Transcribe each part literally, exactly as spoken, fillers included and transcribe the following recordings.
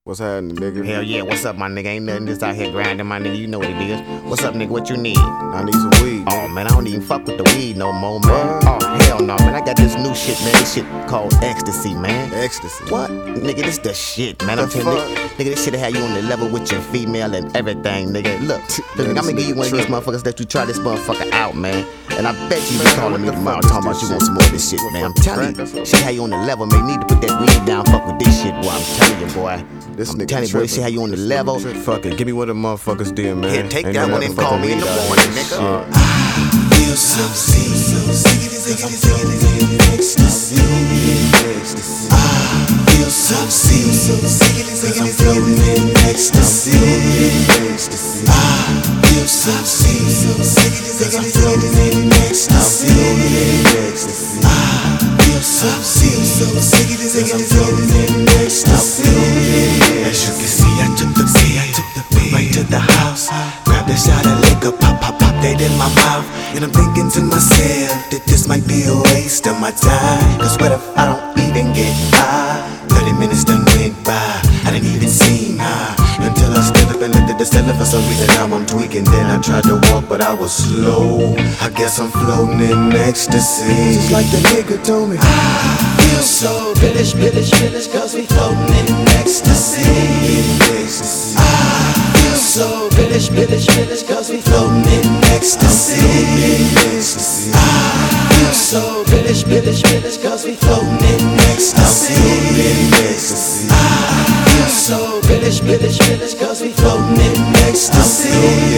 What's happening, nigga? Hell yeah, what's up, my nigga? Ain't nothing just out here grinding, my nigga. You know what it is. What's up, nigga? What you need? I need some weed. Oh, man, I don't even fuck with the weed no more, man. What? Oh, hell no, man. I got this new shit, man. This shit called ecstasy, man. Ecstasy? What? Nigga, this the shit, man. I'm the telling you, nigga, this shit'll have you on the level with your female and everything, nigga. Look, look I'm gonna give you one of these motherfuckers that you try this motherfucker out, man. And I bet you be calling me tomorrow talking about you want some more of this shit, man. I'm telling you, shit how you on the level, man. You need to put that weed down, fuck with this shit, boy. I'm telling you, boy. This I'm nigga telling you, boy, shit how you on the level. Fuck it, give me what the motherfuckers did, man. Here, take Ain't that no one and call me in the morning, nigga. Uh, Feel so sick, so sick, sick, sick, sick, ecstasy. I feel so sick, so sick, sick, I'm floating in ecstasy. I feel so sick, so sick, sick, I'm floating in ecstasy. I feel so sick, so sick, sick, I'm floating in ecstasy. As you can see, I took the bed, I took the bed right to the house. Grabbed a shot of liquor, pop, pop, pop that in my mouth. And I'm thinking to myself that this might be a waste of my time. Cause what if I don't even get high? thirty minutes done went by, I didn't even see high. Until I stood up and looked at the cellar for some reason. Now I'm tweaking, then I tried to walk but I was slow. I guess I'm floating in ecstasy. Just like the nigga told me, I feel so billish, billish, billish, cause we floating in ecstasy. I feel so billish, billish, billish, cause we floating in ecstasy. I feel so billish, billish, billish, cause we floating in ecstasy. I feel so billish, billish, billish, cause we floating in ecstasy.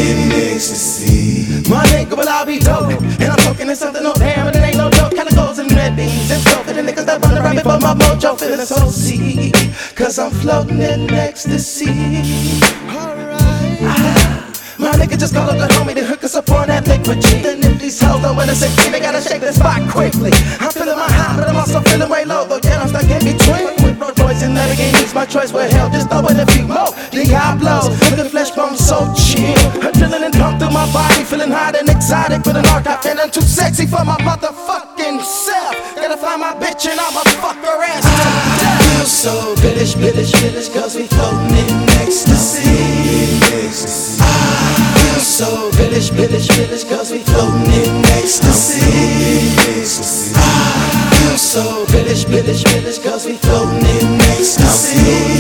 My nigga, well I be dope, and I'm talking in something no damn, and it ain't no joke. Kinda goes in red beans and smoke for the niggas that run around before my mojo feeling so sick, cause I'm floating in ecstasy. My nigga just call up the homie to hook us up on that liquid G. And if these hoes don't wanna say they gotta shake this spot quickly. I'm feeling my high, but I'm also feeling way low. Though yeah, I'm stuck in between. With Rolls Royce and that again, it's my choice. Well, hell, just throw in a few more Diablos. Look at flesh bone so chill. Adrenaline pump through my body, feeling hot and exotic. With an arc, I feeling too sexy for my motherfucking self. Gotta find my bitch and I'ma fuck her ass to death. Feel so billish, billish, billish, cause we floating in ecstasy. I feel so billish, billish, billish, cause we floating in ecstasy. I feel so billish, billish, billish, cause we floating in ecstasy.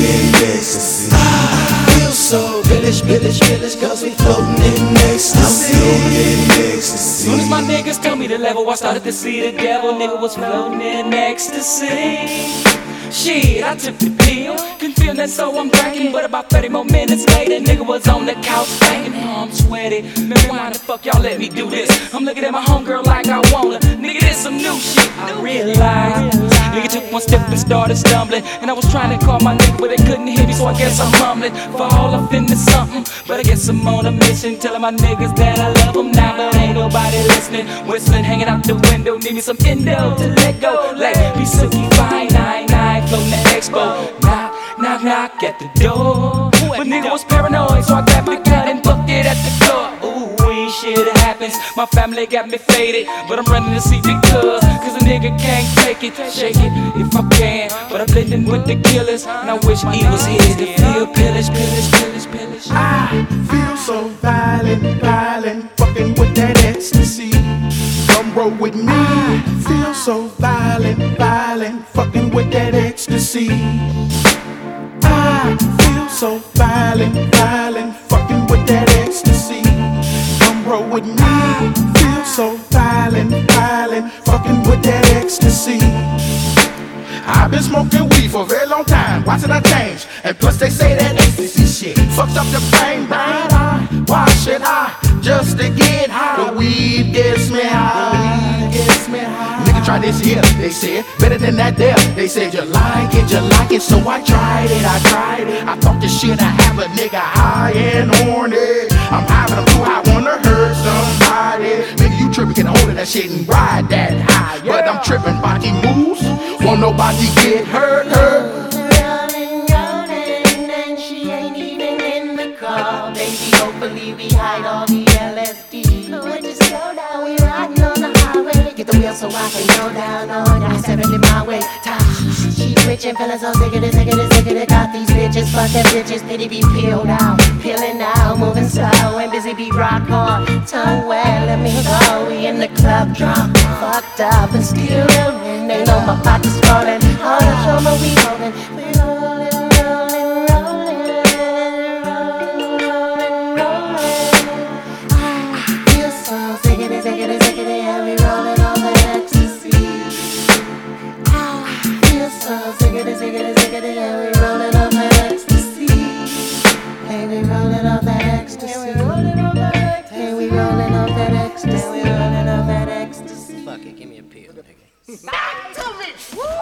I feel so billish, billish, billish, cause we floating in ecstasy. Soon as my niggas told me the level, I started to see the devil. Nigga was floating in ecstasy. Shit, I took the pill, couldn't feel that, so I'm drinking. But about thirty more minutes later, nigga was on the couch banging. Oh, I'm sweaty, man, why the fuck y'all let me do this? I'm looking at my homegirl like I wanna. Nigga, this some new shit, I realized. Nigga took one step and started stumbling, and I was trying to call my nigga, but they couldn't hear me, so I guess I'm mumbling. Fall off into something, but I guess I'm on a mission, telling my niggas that I love them now, but ain't nobody listening. Whistling, hanging out the window, need me some endo to let go. Like, be silky fine, nine, nine. Floating the expo, knock, knock, knock at the door. But nigga was paranoid, so I grabbed the gun and booked it at the door. Ooh, we shit happens, my family got me faded, but I'm running to see the cuz, cause a nigga can't take it, shake it if I can. But I'm blending with the killers, and I wish he was here to feel pillage, pillage, pillage, pillage. I feel so violent, violent, fucking with that ecstasy. Come roll with me. I feel so violent, violent, fucking with that ecstasy. I feel so violent, violent, fucking with that ecstasy. Come roll with me. Feel so violent, violent, fucking with that ecstasy. I've been smoking weed for a very long time. Why should I change? And plus they say that ecstasy shit fucks up the brain, brain. Why should I just to get high? The weed gets me high. The weed gets me high. Nigga try this here, they said. Better than that there. They said you like it, you like it. So I tried it, I tried it. I thought this shit I have a nigga high and horny. I'm high, but I'm too high, wanna hurt somebody. Nigga, you trippin', get a hold of that shit and ride that high. Yeah. But I'm trippin', body moves. Won't nobody get hurt, hurt. Running, running, and she ain't even in the car. Baby, hopefully we hide all the L S D. When you slow down, we riding on the highway. Get the wheel so I can go down on that. Seven in my way. Top. She twitching, feeling so sick of it, sick of it, sick of it. Got these bitches fucking bitches, pity be peeled out. Peeling out, moving slow, and busy be rock hard. Tongue wet, let me go. We in the club drunk, fucked up and still rolling. They know my pocket's falling. All the show me we holding. We rolling, rolling, rolling, rolling, rolling, rolling. I feel so ziggity, ziggity, ziggity, and we rolling on that ecstasy. I feel so ziggity, ziggity, ziggity, and we rolling on that ecstasy. Hey, we rolling on that ecstasy. Hey, we rolling on that ecstasy. Hey, we rolling on that ecstasy. Hey, we rolling on that ecstasy. Fuck it, give me a pill, nigga. Back to me. Woo!